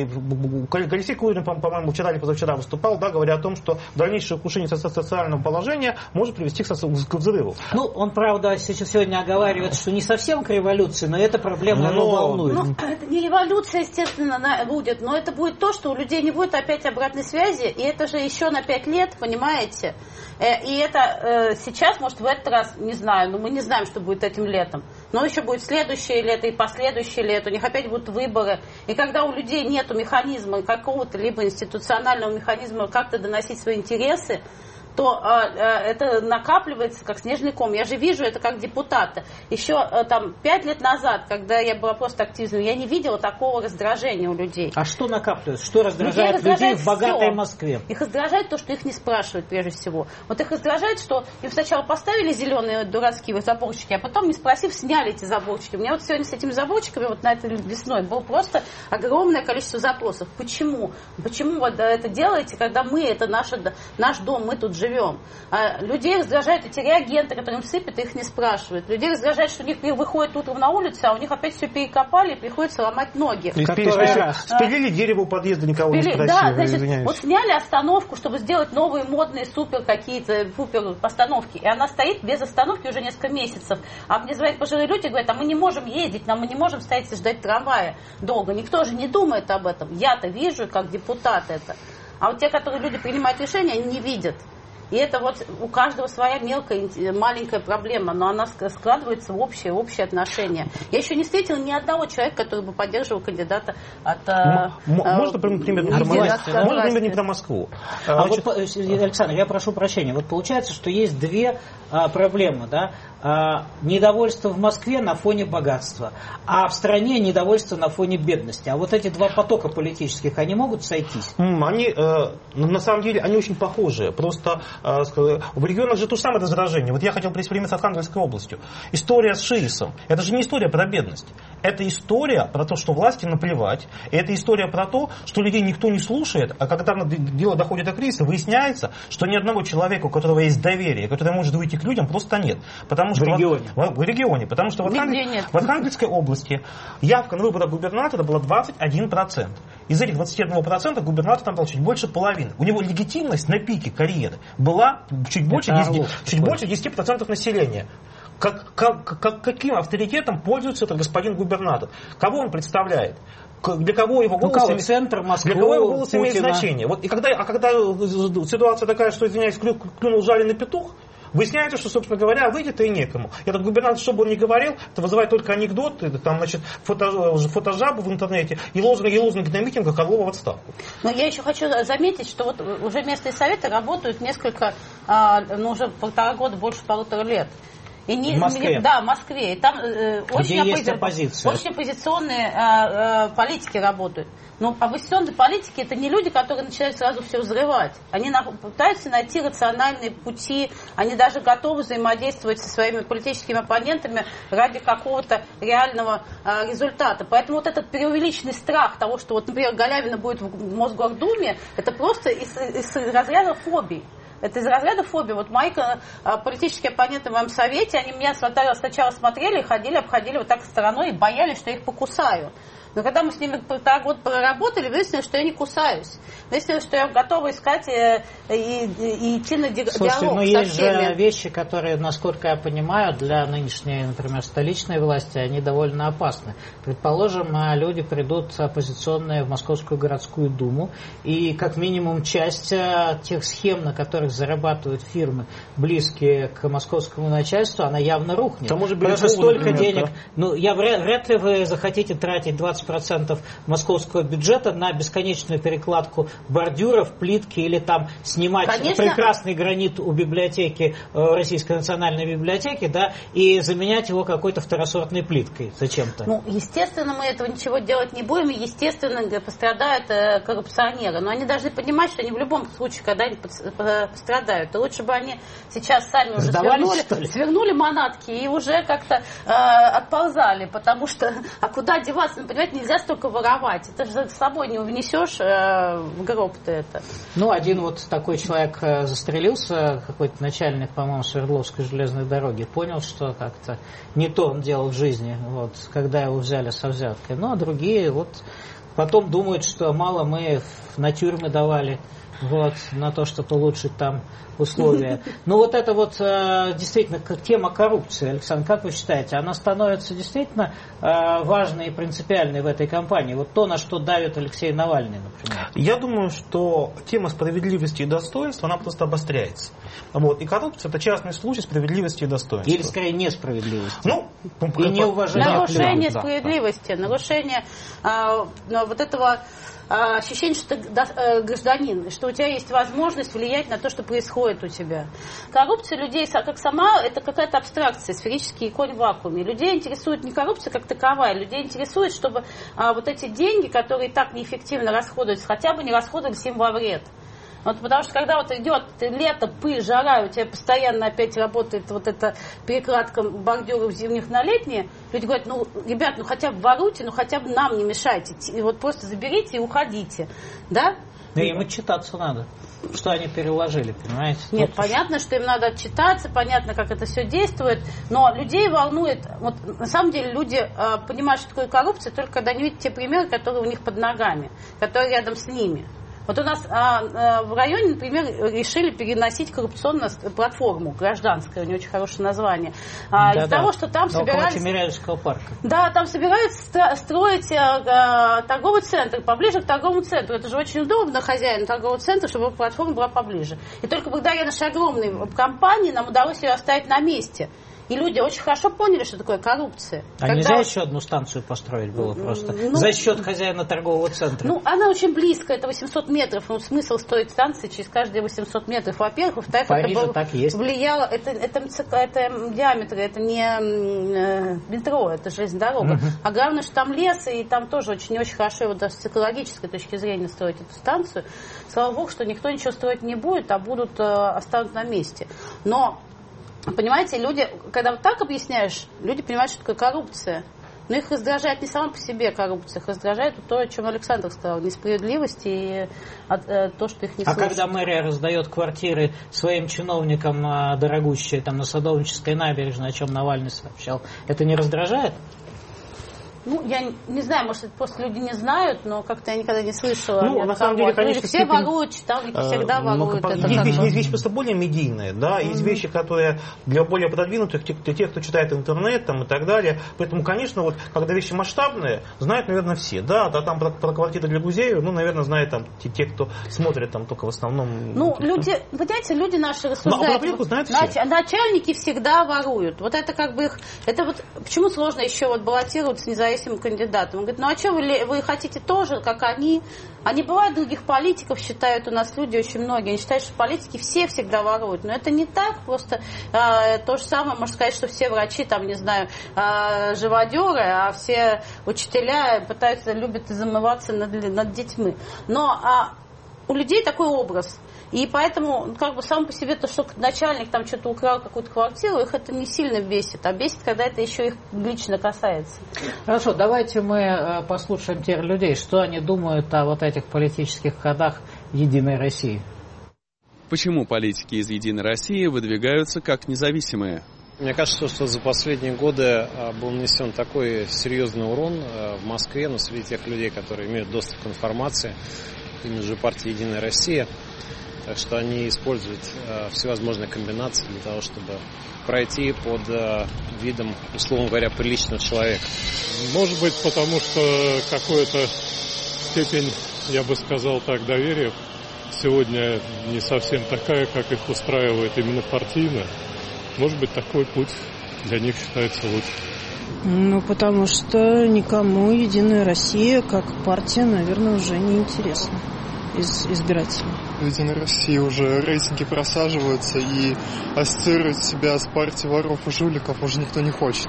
Алексей Курин, по-моему, вчера или позавчера выступал, да, говоря о том, что дальнейшее ухудшение социального положения может привести к взрыву. Ну, он, правда, сегодня оговаривает, что не совсем к революции, но эта проблема его волнует. Это не революция, естественно, будет, но это будет то, что у людей не будет опять обратной связи, и это же еще на 5 лет, понимаете? И это сейчас, может, в этот раз, не знаю, но мы не знаем, что будет этим летом. Но еще будет следующее лето и последующее лето, у них опять будут выборы. И когда у людей нет механизма, какого-то либо институционального механизма как-то доносить свои интересы, то это накапливается как снежный ком. Я же вижу это как депутата. Еще 5 лет назад, когда я была просто активной, я не видела такого раздражения у людей. А что накапливается? Что раздражает людей в богатой Москве? Их раздражает то, что их не спрашивают прежде всего. Вот их раздражает, что им сначала поставили зеленые дурацкие заборчики, а потом, не спросив, сняли эти заборчики. У меня вот сегодня с этими заборчиками, вот на этой весной, было просто огромное количество запросов. Почему? Почему вы это делаете, когда это наш дом, мы тут живем? Людей раздражают эти реагенты, которые им сыпят, и их не спрашивают. Людей раздражает, что у них выходят утром на улицу, а у них опять все перекопали, и приходится ломать ноги. Спилили дерево у подъезда, никого не спросили. Да, значит, вот сняли остановку, чтобы сделать новые модные супер постановки, и она стоит без остановки уже несколько месяцев. А мне звонят пожилые люди и говорят, а мы не можем ездить, мы не можем стоять и ждать трамвая долго. Никто же не думает об этом. Я-то вижу, как депутат это. А вот те, которые люди принимают решения, они не видят. И это вот у каждого своя мелкая, маленькая проблема, но она складывается в общее отношение. Я еще не встретила ни одного человека, который бы поддерживал кандидата от... Можно примерно не про Москву. Александр, я прошу прощения. Вот получается, что есть две проблемы, да? Недовольство в Москве на фоне богатства, а в стране недовольство на фоне бедности. А вот эти два потока политических, они могут сойтись? Они, на самом деле, они очень похожи. Просто В регионах же то же самое раздражение. Вот я хотел привести пример с Архангельской областью. История с Ширисом. Это же не история про бедность. Это история про то, что власти наплевать. И это история про то, что людей никто не слушает, а когда дело доходит до кризиса, выясняется, что ни одного человека, у которого есть доверие, который может выйти к людям, просто нет. Потому что в регионе. Потому что в Архангельской области явка на выборах губернатора была 21%. Из этих 21% губернатор там дал чуть больше половины. У него легитимность на пике карьеры была чуть больше 10% населения. Каким авторитетом пользуется этот господин губернатор? Кого он представляет? Для кого его голос, центр Москвы, для кого его голос имеет значение? Вот, когда ситуация такая, что, извиняюсь, клюнул жареный петух, выясняется, что, собственно говоря, выйдет и некому. Этот губернатор, что бы он ни говорил, это вызывает только анекдоты, там, значит, фотожабы в интернете и лозунги на митингах Орлова в отставку. Но я еще хочу заметить, что вот уже местные советы работают несколько, уже 1,5 года, больше 1,5 лет. В Москве? Да, в Москве. И там очень оппозиция. Оппозиционные политики работают. Но оппозиционные политики — это не люди, которые начинают сразу все взрывать. Они пытаются найти рациональные пути, они даже готовы взаимодействовать со своими политическими оппонентами ради какого-то реального результата. Поэтому вот этот преувеличенный страх того, что, вот, например, Галявина будет в Мосгордуме, это просто из разряда фобий. Это из разряда фобии. Вот мои политические оппоненты в моем совете, они меня сначала смотрели, обходили вот так стороной и боялись, что я их покусаю. Но когда мы с ними 1,5 года проработали, выяснилось, что я не кусаюсь. Выяснилось, что я готова искать и идти на диалог. Слушайте, но есть же вещи, которые, насколько я понимаю, для нынешней, например, столичной власти, они довольно опасны. Предположим, люди придут оппозиционные в Московскую городскую думу, и как минимум часть тех схем, на которых зарабатывают фирмы, близкие к московскому начальству, она явно рухнет. Потому что столько денег... Вряд ли вы захотите тратить 20% московского бюджета на бесконечную перекладку бордюров, плитки или там снимать прекрасный гранит у библиотеки, Российской национальной библиотеки, да, и заменять его какой-то второсортной плиткой зачем-то. Ну, естественно, мы этого ничего делать не будем, и, естественно, пострадают коррупционеры. Но они должны понимать, что они в любом случае когда-нибудь пострадают. И лучше бы они сейчас сами уже свернули манатки и уже как-то отползали, потому что, а куда деваться? Ну, понимаете, нельзя столько воровать. Это же с собой не внесешь в гроб-то это. Ну, один вот такой человек застрелился, какой-то начальник, по-моему, Свердловской железной дороги, понял, что как-то не то он делал в жизни, вот, когда его взяли со взяткой. Ну, а другие вот потом думают, что мало мы на тюрьмы давали, вот, на то, чтобы улучшить там условия. Но вот это вот действительно тема коррупции, Александр, как вы считаете, она становится действительно важной и принципиальной в этой кампании? Вот то, на что давит Алексей Навальный, например. Я думаю, что тема справедливости и достоинства, она просто обостряется. Вот. И коррупция — это частный случай справедливости и достоинства. Или, скорее, несправедливости. Ну, и неуважение. Нарушение справедливости, нарушение вот этого ощущение, что ты гражданин, что у тебя есть возможность влиять на то, что происходит у тебя. Коррупция людей, как сама, это какая-то абстракция, сферический конь в вакууме. Людей интересует не коррупция как таковая, людей интересует, чтобы вот эти деньги, которые так неэффективно расходуются, хотя бы не расходовались им во вред. Вот, потому что когда вот идет лето, пыль, жара, у тебя постоянно опять работает вот эта перекладка бордюров зимних на летние, люди говорят, ну, ребят, ну хотя бы воруйте, ну хотя бы нам не мешайте, и вот просто заберите и уходите, да? Да им отчитаться надо, что они переложили, понимаете? Нет, понятно, что им надо отчитаться, понятно, как это все действует, но людей волнует, вот на самом деле люди понимают, что такое коррупция, только когда они видят те примеры, которые у них под ногами, которые рядом с ними. Вот у нас в районе, например, решили переносить коррупционную платформу, гражданское, у нее очень хорошее название. Из-за того, что там собирались... Тимирязевского парка. Да, там собираются строить торговый центр, поближе к торговому центру. Это же очень удобно хозяину торгового центра, чтобы платформа была поближе. И только благодаря нашей огромной компании нам удалось ее оставить на месте. И люди очень хорошо поняли, что такое коррупция. А нельзя еще одну станцию построить было просто за счет хозяина торгового центра? Ну, она очень близко, это 800 метров. Ну, смысл строить станции через каждые 800 метров. Во-первых, во-вторых, это так есть. Влияло, это диаметр, это не метро, это железная дорога. А главное, что там лес, и там тоже очень хорошо, вот с экологической точки зрения, строить эту станцию. Слава богу, что никто ничего строить не будет, а будут останутся на месте. Но понимаете, люди, когда вот так объясняешь, люди понимают, что такое коррупция. Но их раздражает не сама по себе коррупция, их раздражает то, о чем Александр сказал, несправедливость и то, что их не слышат. А когда мэрия раздает квартиры своим чиновникам дорогущие, там на Садовнической набережной, о чем Навальный сообщал, это не раздражает? Ну, я не знаю, может, просто люди не знают, но как-то я никогда не слышала. Ну, на самом деле, конечно, все воруют, чиновники всегда воруют. Есть вещи просто более медийные, да, есть вещи, которые для более продвинутых, для тех, кто читает интернет там, и так далее. Поэтому, конечно, вот, когда вещи масштабные, знают, наверное, все. Да, а там про квартиры для Гузеева, ну, наверное, знают там те, кто смотрит там только в основном. Ну, люди, понимаете, люди наши рассуждают. Ну, а знают все. Начальники всегда воруют. Вот это как бы их... Это вот почему сложно еще вот баллотироваться независимым кандидатом. Он говорит, ну а что вы хотите тоже, как они? А не бывает других политиков, считают у нас люди очень многие. Они считают, что политики все всегда воруют. Но это не так. Просто то же самое, можно сказать, что все врачи, там, не знаю, живодеры, а все учителя любят измываться над детьми. Но у людей такой образ. И поэтому, как бы, сам по себе то, что начальник там что-то украл какую-то квартиру, их это не сильно бесит. А бесит, когда это еще их лично касается. Хорошо, давайте мы послушаем тех людей, что они думают о вот этих политических ходах Единой России. Почему политики из Единой России выдвигаются как независимые? Мне кажется, что за последние годы был нанесен такой серьезный урон в Москве, но среди тех людей, которые имеют доступ к информации, именно же партии «Единая Россия», так что они используют всевозможные комбинации для того, чтобы пройти под видом, условно говоря, приличного человека. Может быть, потому что какая-то степень, я бы сказал так, доверия сегодня не совсем такая, как их устраивает именно партийно. Может быть, такой путь для них считается лучше. Ну, потому что никому «Единая Россия» как партия, наверное, уже не интересна из избирателей. В «Единой России» уже рейтинги просаживаются, и ассоциировать себя с партией воров и жуликов уже никто не хочет.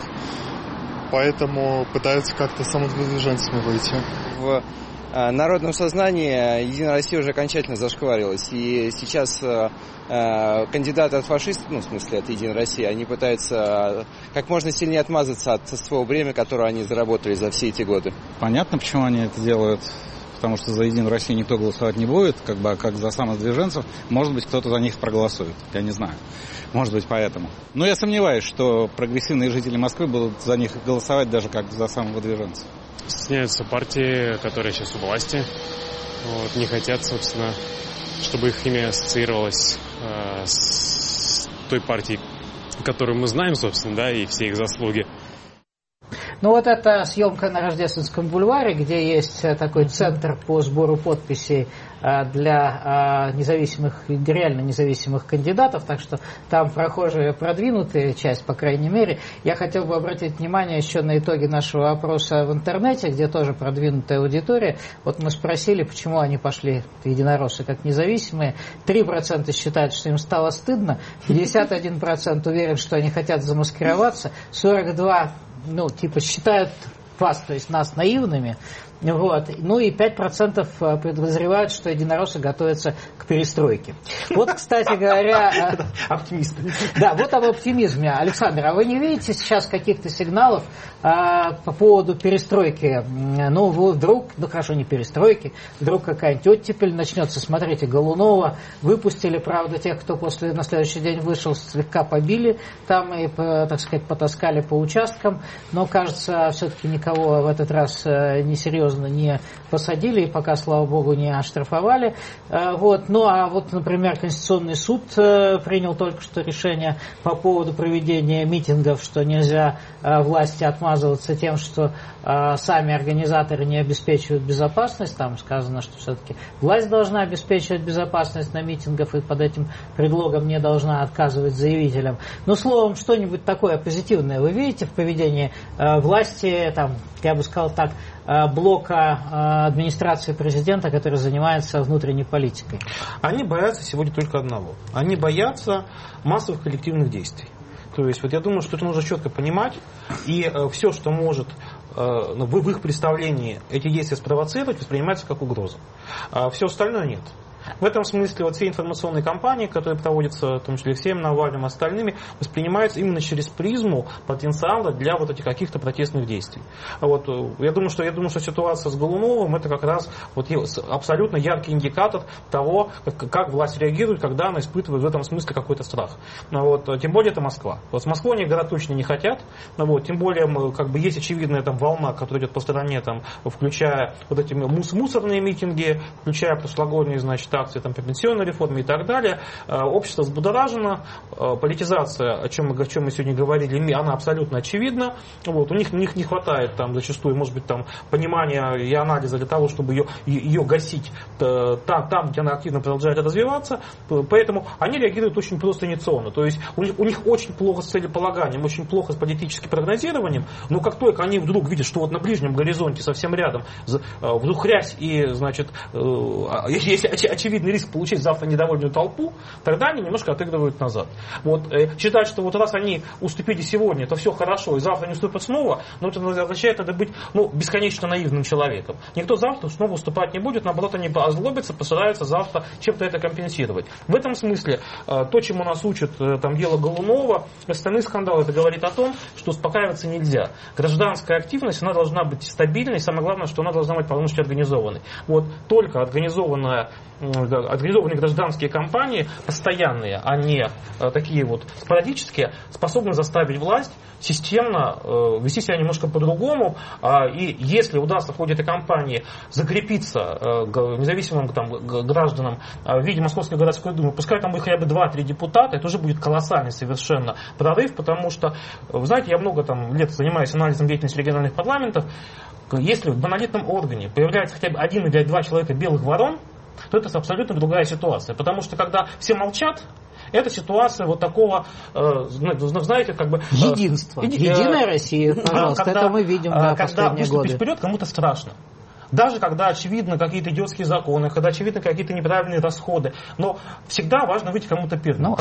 Поэтому пытаются как-то самовыдвиженцами выйти. В народном сознании «Единая Россия» уже окончательно зашкварилась. И сейчас кандидаты от фашистов, ну, в смысле, от «Единой России», они пытаются как можно сильнее отмазаться от своего бремени, которое они заработали за все эти годы. Понятно, почему они это делают. Потому что за «Единую Россию» никто голосовать не будет, как за самовыдвиженцев. Может быть, кто-то за них проголосует. Я не знаю. Может быть, поэтому. Но я сомневаюсь, что прогрессивные жители Москвы будут за них голосовать даже как за самовыдвиженцев. Стесняются партии, которые сейчас у власти. Не хотят, собственно, чтобы их имя ассоциировалось с той партией, которую мы знаем, собственно, да, и все их заслуги. Ну вот это съемка на Рождественском бульваре, где есть такой центр по сбору подписей для независимых, реально независимых кандидатов, так что там прохожие продвинутая часть, по крайней мере. Я хотел бы обратить внимание еще на итоги нашего опроса в интернете, где тоже продвинутая аудитория. Вот мы спросили, почему они пошли, единороссы, как независимые. 3% считают, что им стало стыдно, 51% уверен, что они хотят замаскироваться, 42% считают вас, то есть нас, наивными. Вот. Ну и 5% подозревают, что единороссы готовятся к перестройке. Вот, кстати говоря... Оптимисты. Да, вот об оптимизме. Александр, а вы не видите сейчас каких-то сигналов по поводу перестройки? Ну, вдруг, хорошо, не перестройки, вдруг какая-нибудь оттепель начнется. Смотрите, Голунова выпустили, правда, тех, кто на следующий день вышел, слегка побили там и, так сказать, потаскали по участкам. Но, кажется, все-таки никого в этот раз несерьезно не посадили и пока, слава богу, не оштрафовали. Вот. Ну а вот, например, Конституционный суд принял только что решение по поводу проведения митингов, что нельзя власти отмазываться тем, что сами организаторы не обеспечивают безопасность. Там сказано, что все-таки власть должна обеспечивать безопасность на митингах и под этим предлогом не должна отказывать заявителям. Но, словом, что-нибудь такое позитивное вы видите в поведении власти, там, я бы сказал так, блока администрации президента, который занимается внутренней политикой? Они боятся сегодня только одного. Они боятся массовых коллективных действий. То есть, вот я думаю, что это нужно четко понимать, и все, что может в их представлении эти действия спровоцировать, воспринимается как угроза. А все остальное нет. В этом смысле вот все информационные кампании, которые проводятся, в том числе Алексеем Навальным и остальными, воспринимаются именно через призму потенциала для вот этих каких-то протестных действий. Вот, я думаю, что ситуация с Голуновым это как раз вот абсолютно яркий индикатор того, как власть реагирует, когда она испытывает в этом смысле какой-то страх. Вот, тем более это Москва. Вот с Москвой они играть точно не хотят. Вот, тем более как бы есть очевидная там волна, которая идет по стране, там, включая вот эти мусорные митинги, включая прошлогодние, значит, акции там, по пенсионной реформе и так далее. Общество взбудоражено, политизация, о чем мы сегодня говорили, она абсолютно очевидна. Вот, у них не хватает там, зачастую, может быть, там, понимания и анализа для того, чтобы ее гасить там, где она активно продолжает развиваться. Поэтому они реагируют очень просто инициационно. То есть у них очень плохо с целеполаганием, очень плохо с политическим прогнозированием, но как только они вдруг видят, что вот на ближнем горизонте совсем рядом вдруг хрясь и, значит, есть очевидный риск получить завтра недовольную толпу, тогда они немножко отыгрывают назад. Вот, считать, что вот раз они уступили сегодня, то все хорошо, и завтра не уступят снова, но это означает, это быть бесконечно наивным человеком. Никто завтра снова уступать не будет, наоборот, они озлобятся, постараются завтра чем-то это компенсировать. В этом смысле то, чему нас учат там, дело Голунова, остальные скандалы, это говорит о том, что успокаиваться нельзя. Гражданская активность, она должна быть стабильной, и самое главное, что она должна быть полностью организованной. Вот только организованные гражданские кампании, постоянные, а не такие вот спорадические, способны заставить власть системно вести себя немножко по-другому. И если удастся в ходе этой кампании закрепиться независимым там, гражданам в виде Московской городской думы, пускай там будет хотя бы 2-3 депутата, это уже будет колоссальный совершенно прорыв, потому что, вы знаете, я много там лет занимаюсь анализом деятельности региональных парламентов. Если в монолитном органе появляется хотя бы 1 или 2 человека белых ворон, то это абсолютно другая ситуация. Потому что когда все молчат, это ситуация вот такого, знаете, как бы... Единство. Единая Россия, пожалуйста, когда, это мы видим последние годы. Когда вперед кому-то страшно. Даже когда очевидно какие-то идиотские законы, когда очевидно какие-то неправильные расходы. Но всегда важно выйти кому-то первым.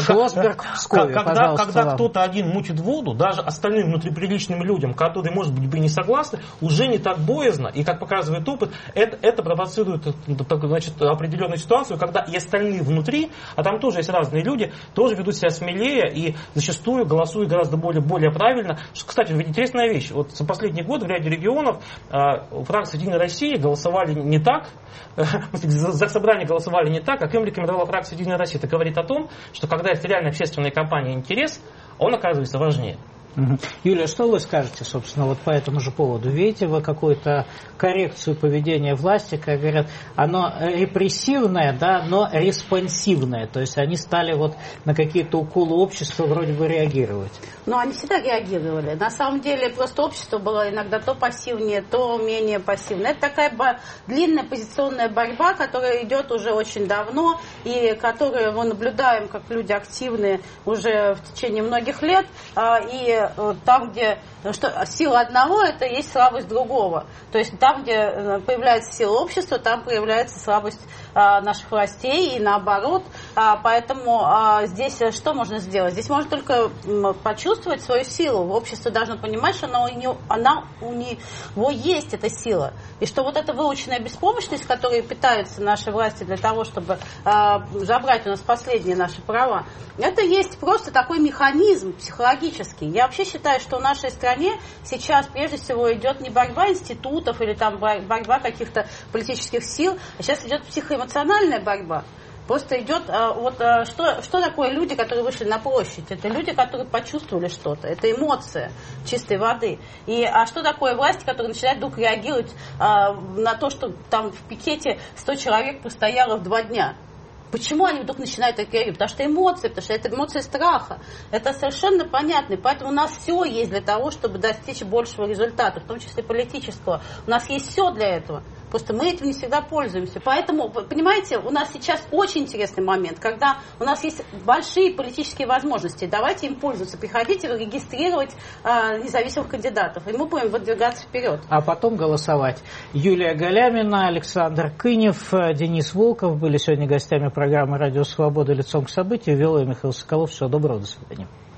Когда кто-то один мутит воду, даже остальным внутриприличным людям, которые, может быть, бы не согласны, уже не так боязно. И, как показывает опыт, это провоцирует, значит, определенную ситуацию, когда и остальные внутри, а там тоже есть разные люди, тоже ведут себя смелее и зачастую голосуют гораздо более правильно. Кстати, интересная вещь. Вот за последний год в ряде регионов фракция «Единой России» голосовали не так, за собрание голосовали не так, как им рекомендовала фракция «Единая Россия». Это говорит о том, что когда есть реально общественная кампания интерес, он оказывается важнее. Юлия, что вы скажете, собственно, вот по этому же поводу? Видите вы какую-то коррекцию поведения власти, как говорят, оно репрессивное, да, но респонсивное, то есть они стали вот на какие-то уколы общества вроде бы реагировать? Ну, они всегда реагировали. На самом деле, просто общество было иногда то пассивнее, то менее пассивное. Это такая длинная позиционная борьба, которая идет уже очень давно, и которую мы наблюдаем, как люди активные уже в течение многих лет, и там, где сила одного, это есть слабость другого. То есть там, где появляется сила общества, там появляется слабость наших властей и наоборот. Поэтому здесь что можно сделать? Здесь можно только почувствовать свою силу. Общество должно понимать, что у него есть эта сила. И что вот эта выученная беспомощность, которой питаются наши власти для того, чтобы забрать у нас последние наши права, это есть просто такой механизм психологический. Я вообще считаю, что в нашей стране сейчас прежде всего идет не борьба институтов или там борьба каких-то политических сил, а сейчас идет психоэмоциональная борьба. Просто идет, что такое люди, которые вышли на площадь? Это люди, которые почувствовали что-то. Это эмоция чистой воды. А что такое власти, которые начинают вдруг реагировать на то, что там в пикете 100 человек простояло в 2 дня? Почему они вдруг начинают реагировать? Потому что эмоции, потому что это эмоции страха. Это совершенно понятно. И поэтому у нас все есть для того, чтобы достичь большего результата, в том числе политического. У нас есть все для этого. Просто мы этим не всегда пользуемся. Поэтому, понимаете, у нас сейчас очень интересный момент, когда у нас есть большие политические возможности. Давайте им пользоваться. Приходите регистрировать независимых кандидатов. И мы будем выдвигаться вперед. А потом голосовать. Юлия Галямина, Александр Кынев, Денис Волков были сегодня гостями программы «Радио Свобода. Лицом к событию». Вел ее Михаил Соколов. Всего доброго. До свидания.